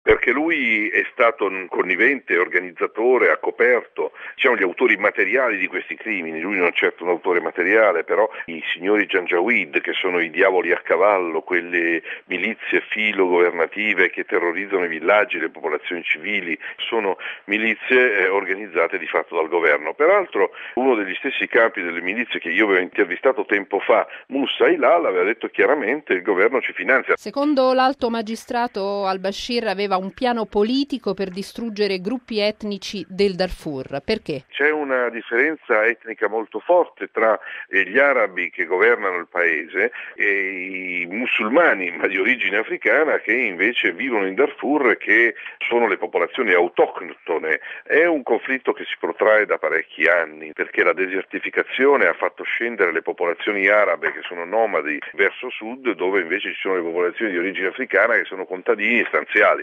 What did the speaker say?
perché lui è stato un connivente, organizzatore, ha coperto, gli autori materiali di questi crimini. Lui non è certo un autore materiale, però i signori Janjaweed, che sono i diavoli a cavallo, quelle milizie filo-governative che terrorizzano i villaggi, le popolazioni civili, sono milizie organizzate di fatto dal governo. Peraltro uno degli stessi capi delle milizie che io avevo intervistato tempo fa, Musa Ilal, aveva detto chiaramente: il governo ci finanzia. Secondo l'alto magistrato, al-Bashir aveva un piano politico per distruggere gruppi etnici del Darfur. Perché? C'è una differenza etnica molto forte tra gli arabi che governano il paese e i musulmani, ma di origine africana, che invece vivono in Darfur e che sono le popolazioni autoctone. È un conflitto che si protrae da parecchi anni, perché la desertificazione ha fatto scendere le popolazioni arabe, che sono nomadi, verso sud, dove invece ci sono le popolazioni di origine africana che sono contadini e stanziali.